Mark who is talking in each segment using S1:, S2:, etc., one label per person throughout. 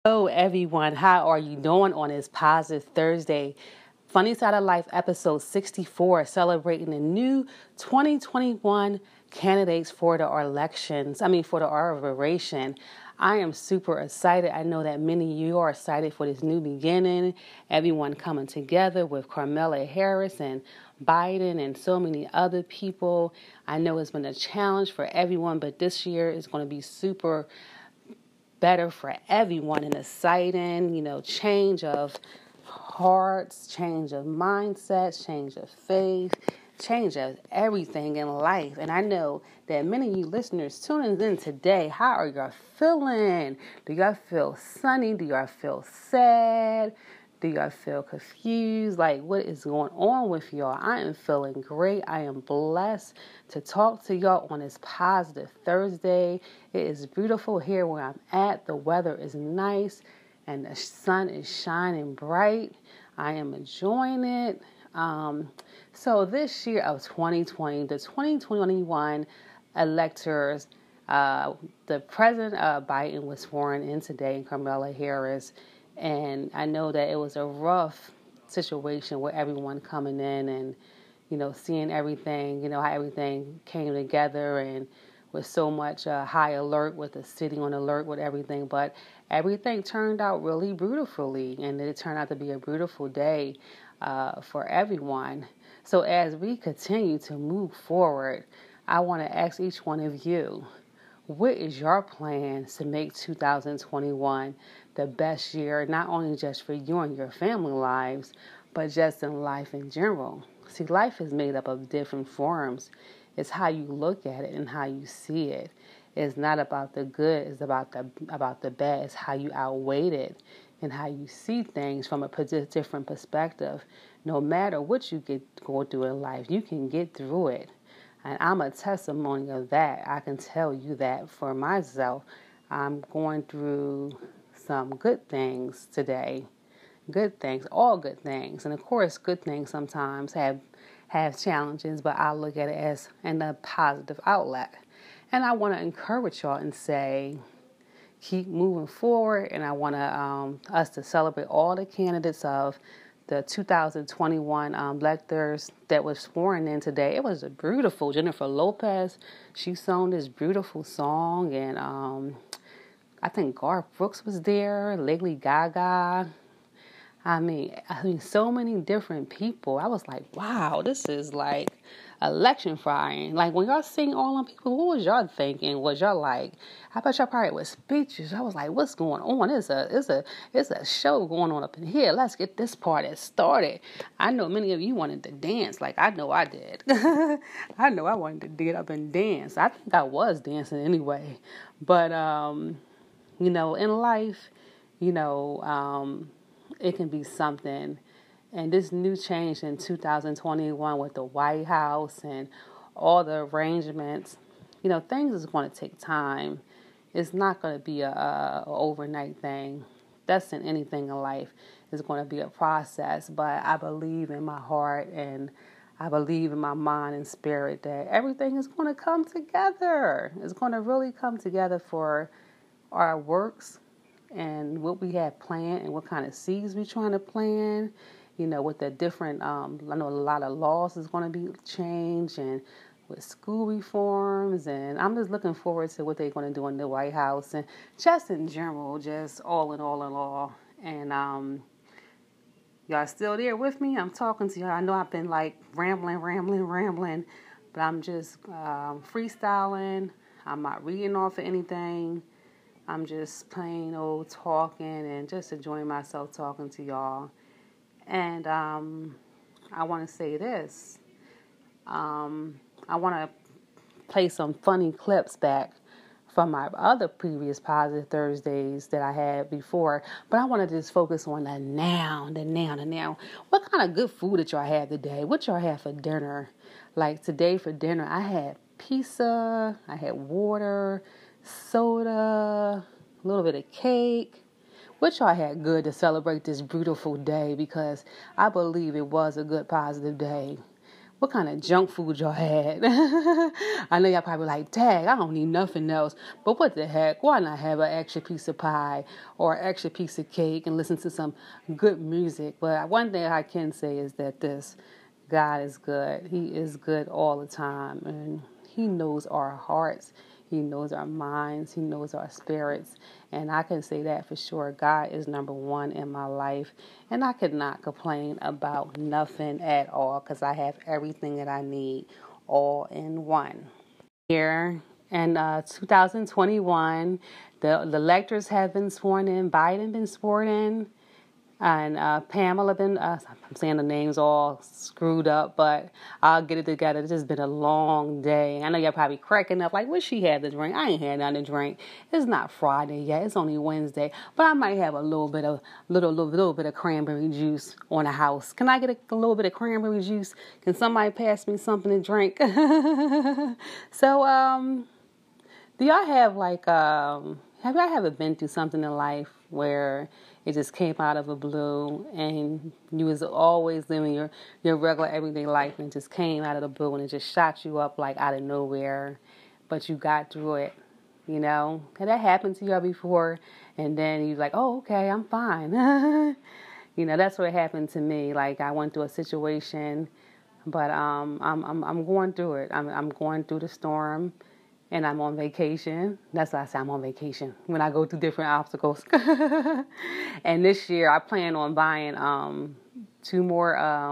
S1: Hello, everyone. How are you doing on this positive Thursday? Funny Side of Life, episode 64, celebrating the new 2021 candidates for the for the oration. I am super excited. I know that many of you are excited for this new beginning. Everyone coming together with Kamala Harris and Biden and so many other people. I know it's been a challenge for everyone, but this year is going to be super better for everyone and exciting, change of hearts, change of mindsets, change of faith, change of everything in life. And I know that many of you listeners tuning in today, how are y'all feeling? Do y'all feel sunny? Do y'all feel sad? Do y'all feel confused? Like, what is going on with y'all? I am feeling great. I am blessed to talk to y'all on this positive Thursday. It is beautiful here where I'm at. The weather is nice and the sun is shining bright. I am enjoying it. So this year of 2020, the 2021 electors, the President Biden was sworn in today, Kamala Harris. And I know that it was a rough situation with everyone coming in and, seeing everything, how everything came together and with so much high alert with the city on alert with everything. But everything turned out really beautifully, and it turned out to be a beautiful day for everyone. So as we continue to move forward, I want to ask each one of you, what is your plan to make 2021 the best year, not only just for you and your family lives, but just in life in general? See, life is made up of different forms. It's how you look at it and how you see it. It's not about the good, it's about the bad. It's how you outweigh it and how you see things from a different perspective. No matter what you go through in life, you can get through it. And I'm a testimony of that. I can tell you that for myself. I'm going through some good things today. Good things, all good things. And of course, good things sometimes have challenges, but I look at it as a positive outlet. And I want to encourage y'all and say, keep moving forward. And I want us to celebrate all the candidates of the 2021 electors that was sworn in today. It was a beautiful. Jennifer Lopez, she sang this beautiful song, and I think Garth Brooks was there, Lady Gaga. I mean, so many different people. I was like, wow, this is like electrifying. Like, when y'all sing all them people, what was y'all thinking? Was y'all like, I bet y'all probably was speeches. I was like, what's going on? It's a show going on up in here. Let's get this party started. I know many of you wanted to dance. Like, I know I did. I know I wanted to get up and dance. I think I was dancing anyway. But, in life, it can be something. And this new change in 2021 with the White House and all the arrangements, things is going to take time. It's not going to be a overnight thing. That's in anything in life. It's going to be a process. But I believe in my heart and I believe in my mind and spirit that everything is going to come together. It's going to really come together for our works and what we have planned and what kind of seeds we're trying to plant, with the different, I know a lot of laws is going to be changed and with school reforms, and I'm just looking forward to what they're going to do in the White House and just in general, just all in all. And y'all still there with me? I'm talking to y'all. I know I've been like rambling, but I'm just freestyling. I'm not reading off of anything. I'm just plain old talking and just enjoying myself talking to y'all. And I want to say this. I want to play some funny clips back from my other previous Positive Thursdays that I had before. But I want to just focus on the now. What kind of good food did y'all have today? What y'all have for dinner? Like today for dinner, I had pizza, I had water, soda, a little bit of cake. What y'all had good to celebrate this beautiful day? Because I believe it was a good, positive day. What kind of junk food y'all had? I know y'all probably like, dang, I don't need nothing else. But what the heck? Why not have an extra piece of pie or an extra piece of cake and listen to some good music? But one thing I can say is that God is good. He is good all the time. And He knows our hearts. He knows our minds. He knows our spirits. And I can say that for sure. God is number one in my life. And I could not complain about nothing at all because I have everything that I need all in one. Here in 2021, the electors have been sworn in. Biden been sworn in. And Pamela been, I'm saying the names all screwed up, but I'll get it together. It's just been a long day. I know y'all probably cracking up like, what she had to drink? I ain't had nothing to drink. It's not Friday yet. It's only Wednesday. But I might have a little bit of cranberry juice on the house. Can I get a little bit of cranberry juice? Can somebody pass me something to drink? So, do y'all have have y'all ever been through something in life where it just came out of the blue and you was always living your regular everyday life and it just came out of the blue and it just shot you up like out of nowhere, but you got through it, you know? Had that happened to y'all before? And then you're like, oh, okay, I'm fine. You know, that's what happened to me. Like I went through a situation, but I'm going through it. I'm going through the storm. And I'm on vacation. That's why I say I'm on vacation, when I go through different obstacles. And this year I plan on buying two more,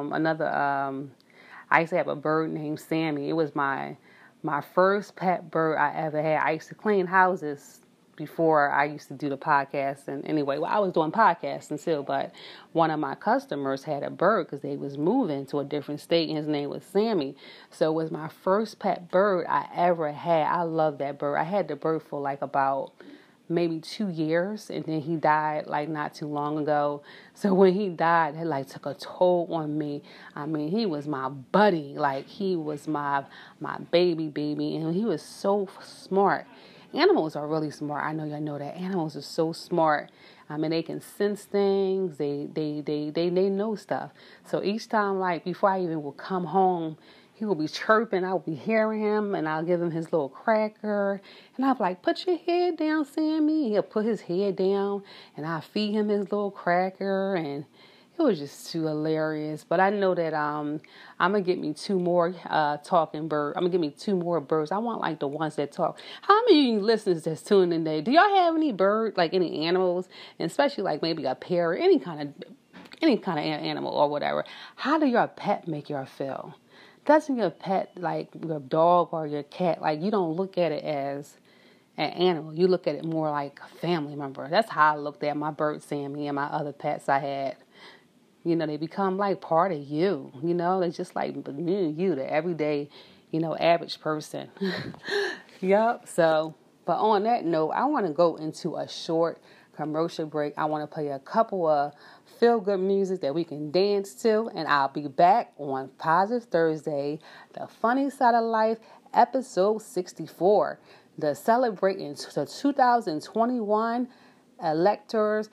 S1: I used to have a bird named Sammy. It was my first pet bird I ever had. I used to clean houses before I used to do the podcast. And anyway, I was doing podcasting still, but one of my customers had a bird because they was moving to a different state, and his name was Sammy. So it was my first pet bird I ever had. I love that bird. I had the bird for like about maybe 2 years, and then he died like not too long ago. So when he died, it like took a toll on me. I mean, he was my buddy. Like he was my baby, and he was so smart. Animals are really smart. I know y'all know that. Animals are so smart. I mean, they can sense things. They know stuff. So each time, like, before I even will come home, he will be chirping. I will be hearing him, and I'll give him his little cracker. And I'll be like, put your head down, Sammy. He'll put his head down, and I'll feed him his little cracker, and it was just too hilarious. But I know that I'm going to get me two more talking birds. I'm going to get me two more birds. I want like the ones that talk. How many of you listeners that's tuning in today? Do y'all have any birds, like any animals? And especially like maybe a parrot, any kind of animal or whatever. How do your pet make you feel? Doesn't your pet, like your dog or your cat, like you don't look at it as an animal. You look at it more like a family member. That's how I looked at my bird Sammy and my other pets I had. You know, they become like part of you. You know, they're just like me and you, the everyday, average person. Yep. So, but on that note, I want to go into a short commercial break. I want to play a couple of feel-good music that we can dance to, and I'll be back on Positive Thursday, The Funny Side of Life, episode 64, celebrating the 2021 electors,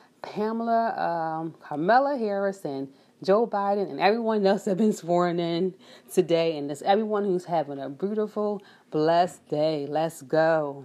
S1: Kamala Harris, and Joe Biden, and everyone else that been sworn in today, and this everyone who's having a beautiful, blessed day. Let's go.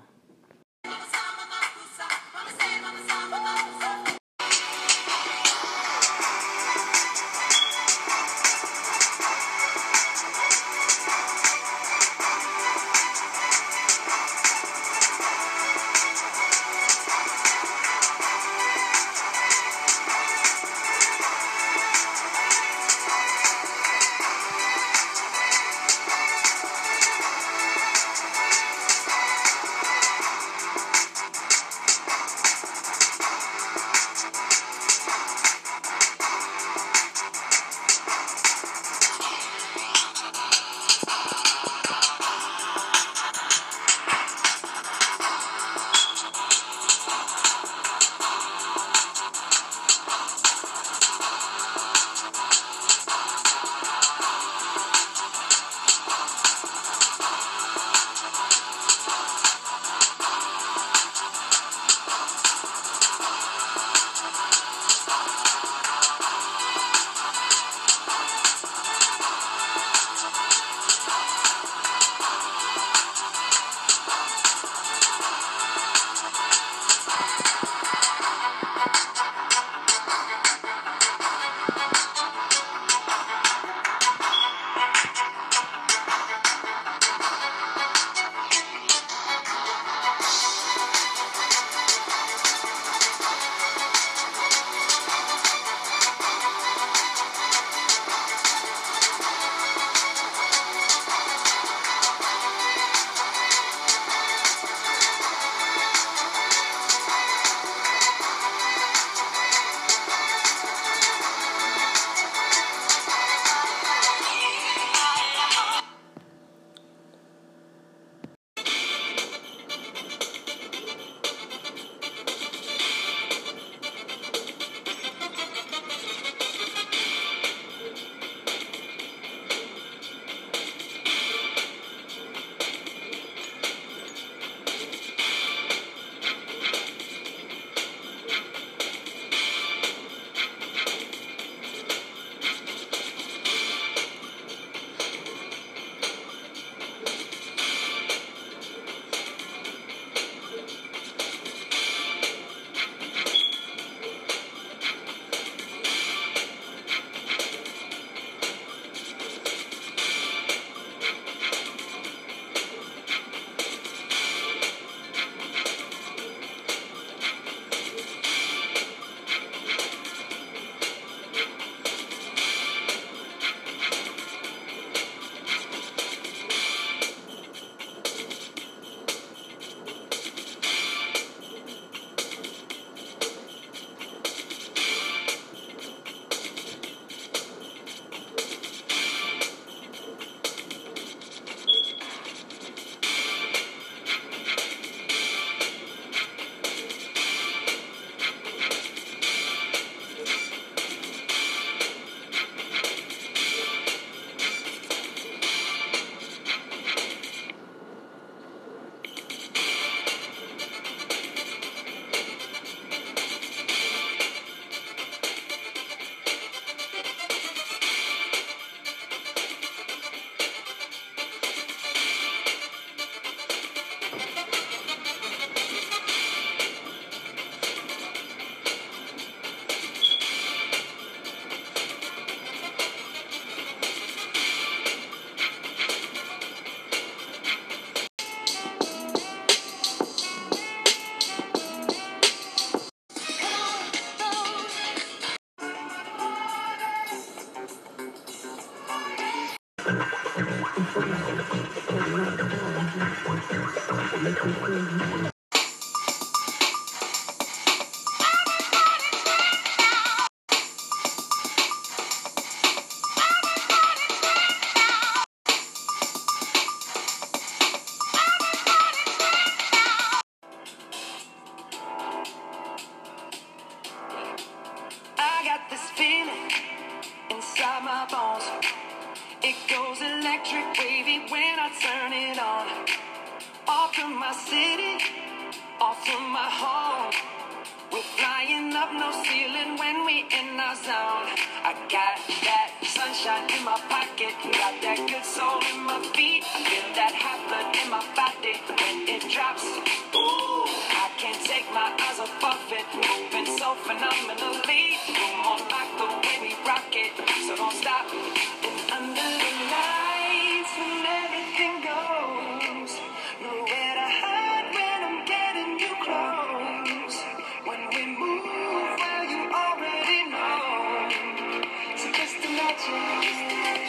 S2: I got this feeling inside my bones. It goes electric wavy when I turn it on. Off from my city, off from my home. We're flying up, no ceiling when we in our zone. I got that sunshine in my pocket, got that good soul in my feet. I feel that hot blood in my body when it drops. Ooh, I can't take my eyes off of it, moving so phenomenally. Come on, like the way we rock it, so don't stop. And under the lights, when everything goes, nowhere to hide when I'm getting you close. When we move, well, you already know. So just imagine.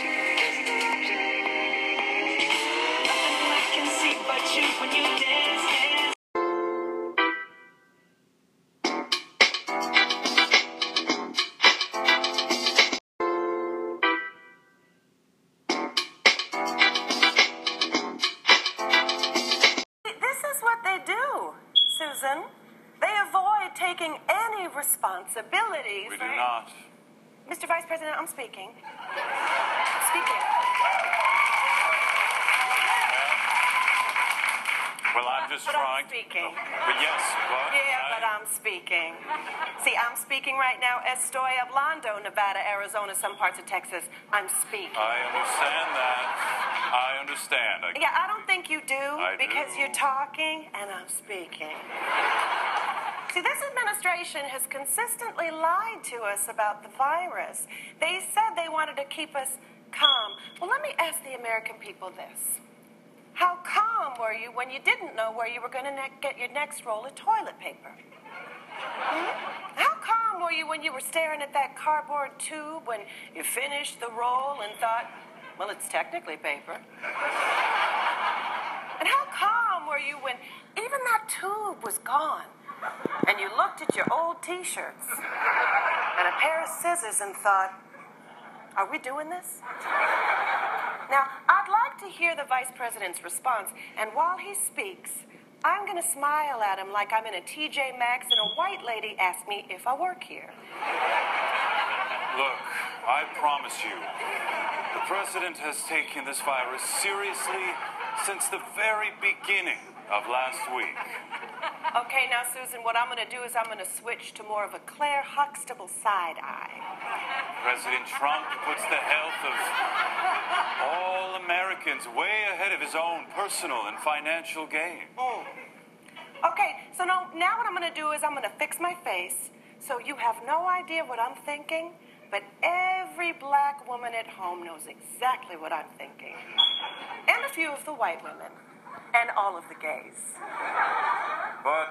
S2: Nothing I can see but you when you dance, dance. This is what they do, Susan. They avoid taking any responsibilities.
S3: We do not.
S2: Mr. Vice President, I'm speaking. Speaking.
S3: Well, I'm just
S2: But
S3: trying.
S2: I'm speaking.
S3: But yes, what?
S2: Yeah, but I'm speaking. See, I'm speaking right now. Estoy hablando, Nevada, Arizona, some parts of Texas. I'm speaking.
S3: I understand that. I understand.
S2: Yeah, I don't think you do,
S3: I
S2: because
S3: do.
S2: you're talking and I'm speaking. See, this administration has consistently lied to us about the virus. They said they wanted to keep us calm. Well, let me ask the American people this. How calm were you when you didn't know where you were going to get your next roll of toilet paper? How calm were you when you were staring at that cardboard tube when you finished the roll and thought, well, it's technically paper? And how calm were you when even that tube was gone and you looked at your old T-shirts and a pair of scissors and thought, are we doing this? Now, I'd like to hear the Vice President's response, and while he speaks, I'm going to smile at him like I'm in a TJ Maxx and a white lady asked me if I work here.
S3: Look, I promise you, the president has taken this virus seriously since the very beginning of last week.
S2: Okay, now, Susan, what I'm going to do is I'm going to switch to more of a Claire Huxtable side eye.
S3: President Trump puts the health of all Americans way ahead of his own personal and financial gain.
S2: Okay, so now what I'm going to do is I'm going to fix my face so you have no idea what I'm thinking, but every black woman at home knows exactly what I'm thinking. And a few of the white women. And all of the gays.
S3: But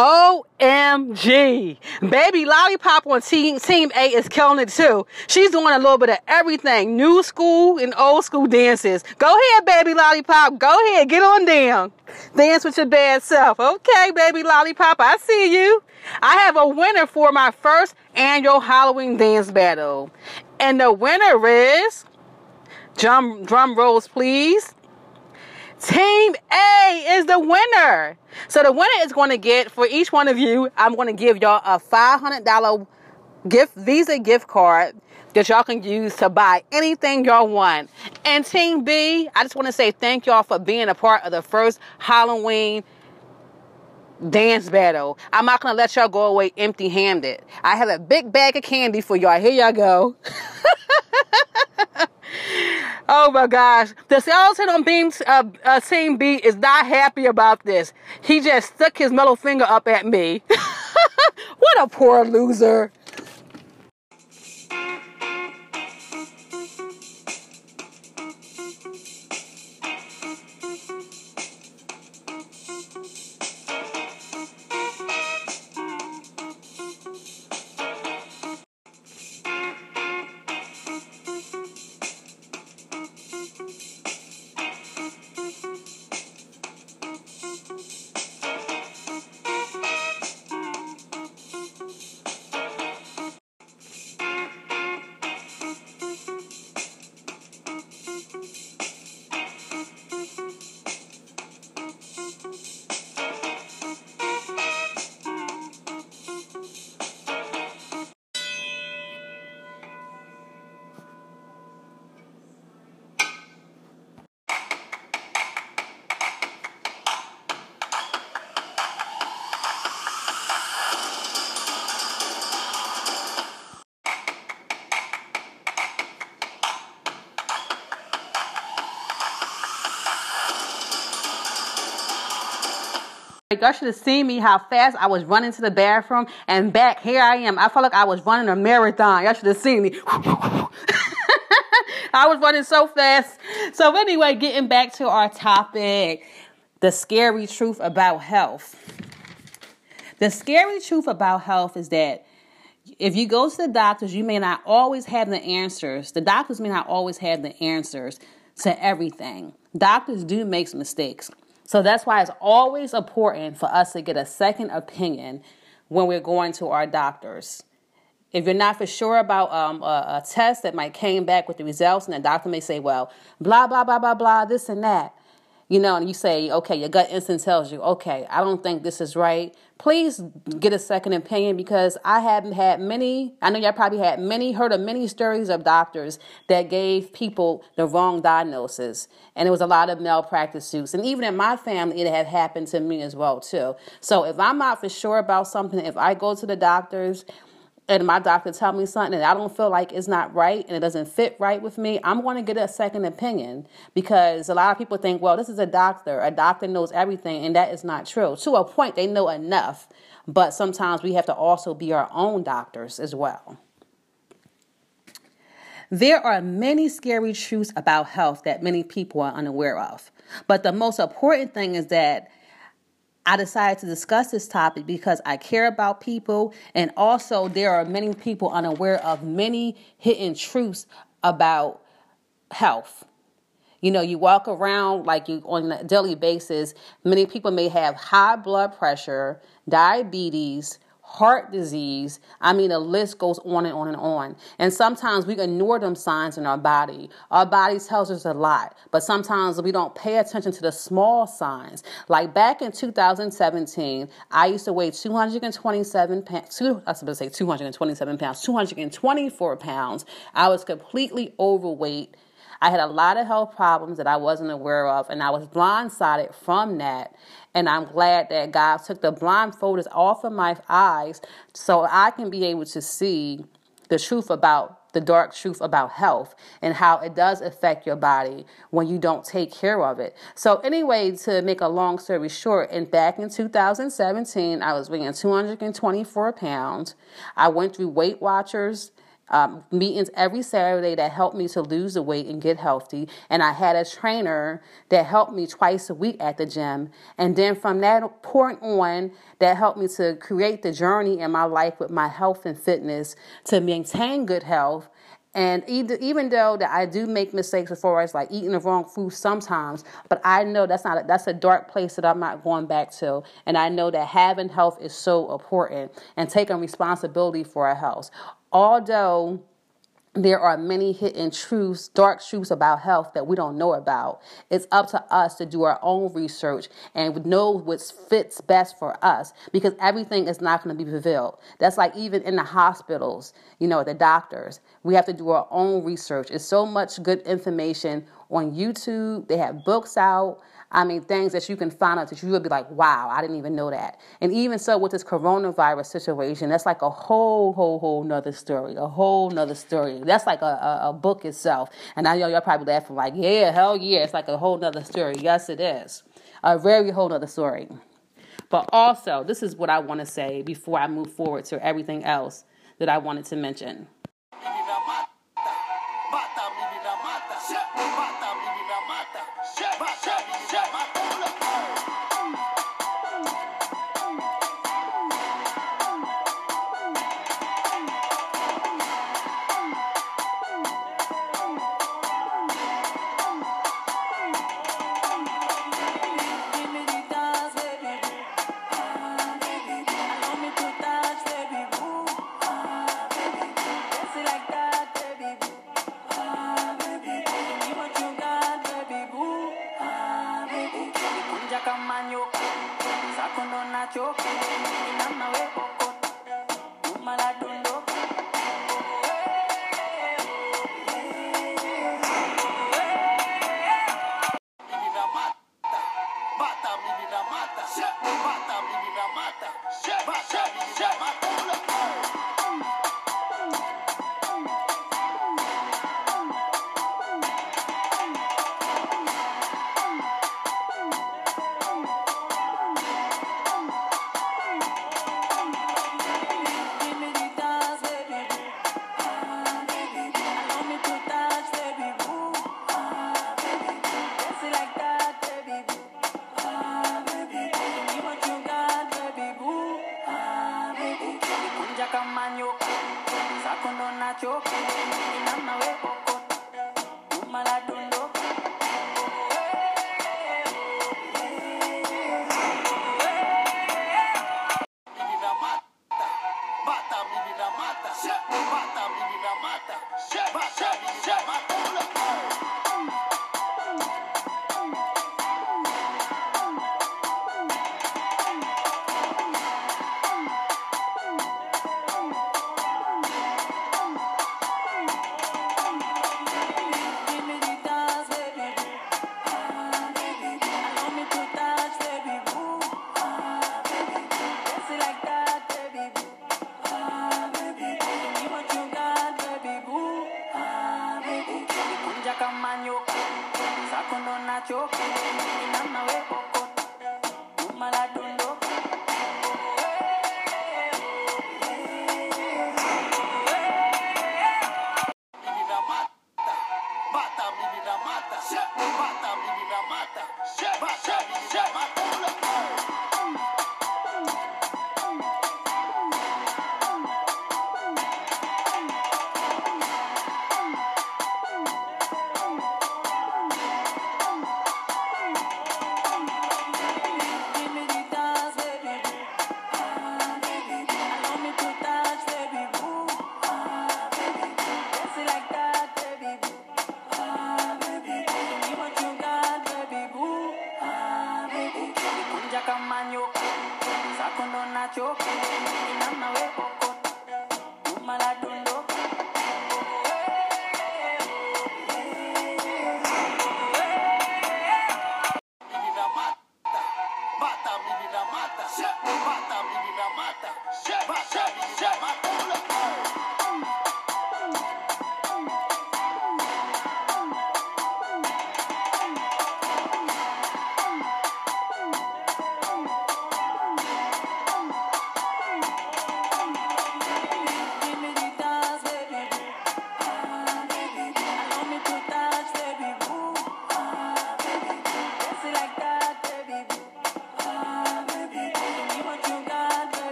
S1: OMG. Baby Lollipop on Team A is killing it too. She's doing a little bit of everything. New school and old school dances. Go ahead, Baby Lollipop. Go ahead. Get on down. Dance with your bad self. Okay, Baby Lollipop. I see you. I have a winner for my first annual Halloween dance battle. And the winner is, drum rolls please, Team A is the winner. So the winner is going to get, for each one of you, I'm going to give y'all a $500 Visa gift card that y'all can use to buy anything y'all want. And Team B, I just want to say thank y'all for being a part of the first Halloween dance battle. I'm not going to let y'all go away empty-handed. I have a big bag of candy for y'all. Here y'all go. Oh my gosh. The skeleton on Team B is not happy about this. He just stuck his middle finger up at me. What a poor loser. Y'all should have seen me how fast I was running to the bathroom and back. Here I am. I felt like I was running a marathon. Y'all should have seen me. I was running so fast. So anyway, getting back to our topic, the scary truth about health. The scary truth about health is that if you go to the doctors, you may not always have the answers. The doctors may not always have the answers to everything. Doctors do make mistakes. So that's why it's always important for us to get a second opinion when we're going to our doctors. If you're not for sure about a test that might came back with the results, and the doctor may say, well, blah, blah, blah, blah, blah, this and that, and you say, okay, your gut instinct tells you, okay, I don't think this is right. Please get a second opinion, because I haven't had many, I know y'all probably heard of many stories of doctors that gave people the wrong diagnosis. And it was a lot of malpractice suits. And even in my family, it had happened to me as well, too. So if I'm not for sure about something, if I go to the doctors and my doctor tell me something and I don't feel like it's not right and it doesn't fit right with me, I'm going to get a second opinion, because a lot of people think, well, this is a doctor. A doctor knows everything, and that is not true. To a point, they know enough, but sometimes we have to also be our own doctors as well. There are many scary truths about health that many people are unaware of, but the most important thing is that I decided to discuss this topic because I care about people, and also there are many people unaware of many hidden truths about health. You walk around like you on a daily basis. Many people may have high blood pressure, diabetes, heart disease. I mean, the list goes on and on and on. And sometimes we ignore them signs in our body. Our body tells us a lot, but sometimes we don't pay attention to the small signs. Like back in 2017, I used to weigh 224 pounds. I was completely overweight. I had a lot of health problems that I wasn't aware of, and I was blindsided from that. And I'm glad that God took the blindfolders off of my eyes so I can be able to see the dark truth about health and how it does affect your body when you don't take care of it. So anyway, to make a long story short, back in 2017, I was weighing 224 pounds. I went through Weight Watchers. meetings every Saturday that helped me to lose the weight and get healthy. And I had a trainer that helped me twice a week at the gym. And then from that point on, that helped me to create the journey in my life with my health and fitness to maintain good health. And even though that I do make mistakes as far as like eating the wrong food sometimes, but I know that's a dark place that I'm not going back to. And I know that having health is so important and taking responsibility for our health. Although there are many hidden truths, dark truths about health that we don't know about. It's up to us to do our own research and know what fits best for us, because everything is not going to be revealed. That's like even in the hospitals, the doctors. We have to do our own research. It's so much good information on YouTube. They have books out. Things that you can find out that you will be like, wow, I didn't even know that. And even so with this coronavirus situation, that's like a whole nother story, That's like a book itself. And I know y'all probably laughing like, yeah, hell yeah, it's like a whole nother story. Yes, it is. A very whole nother story. But also, this is what I want to say before I move forward to everything else that I wanted to mention.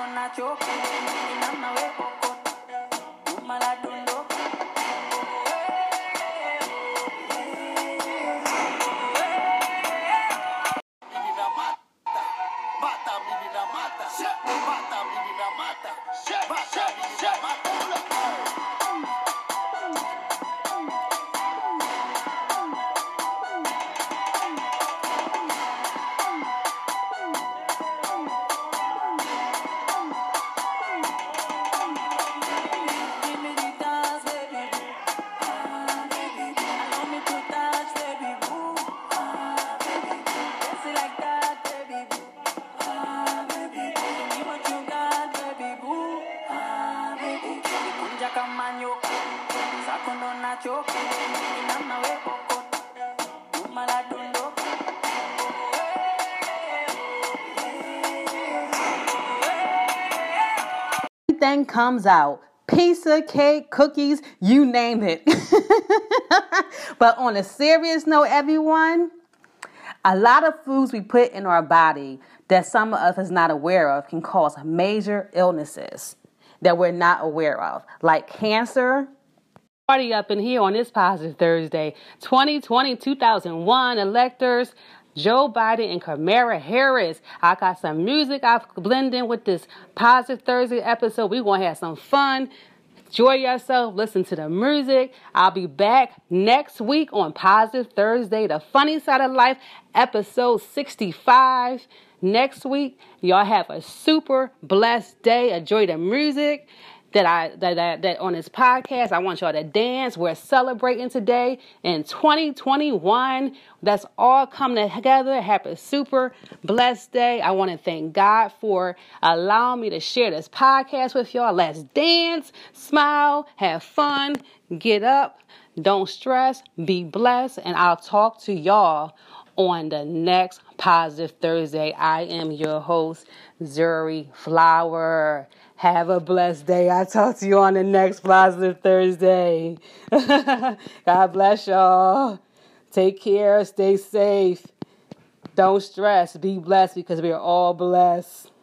S1: Everything comes out. Pizza, cake, cookies, you name it. But on a serious note, everyone, a lot of foods we put in our body that some of us is not aware of can cause major illnesses that we're not aware of, like cancer. Party up in here on this Positive Thursday. 2020-2001 electors, Joe Biden and Kamala Harris. I got some music I've blended in with this Positive Thursday episode. We're going to have some fun. Enjoy yourself. Listen to the music. I'll be back next week on Positive Thursday, the funny side of life, episode 65. Next week, y'all have a super blessed day. Enjoy the music that on this podcast. I want y'all to dance. We're celebrating today in 2021. That's all coming together. Have a super blessed day. I want to thank God for allowing me to share this podcast with y'all. Let's dance, smile, have fun, get up, don't stress, be blessed, and I'll talk to y'all on the next Positive Thursday. I am your host, Zuri Flower. Have a blessed day. I'll talk to you on the next Positive Thursday. God bless y'all. Take care. Stay safe. Don't stress. Be blessed because we are all blessed.